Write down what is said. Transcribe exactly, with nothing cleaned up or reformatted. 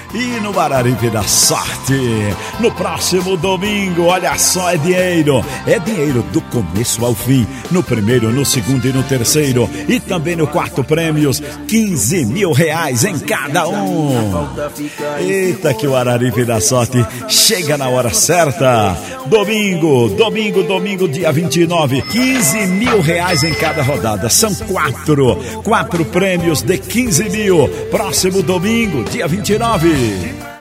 E no Araripe da Sorte, no próximo domingo, olha só, é dinheiro, é dinheiro do começo ao fim, no primeiro, no segundo e no terceiro, e também no quarto prêmios, quinze mil reais em cada um. Eita, que o Araripe da Sorte chega na hora certa. Domingo, domingo, domingo, dia vinte e nove, quinze mil reais em cada rodada, são quatro, quatro prêmios de quinze mil, próximo domingo, dia vinte e nove.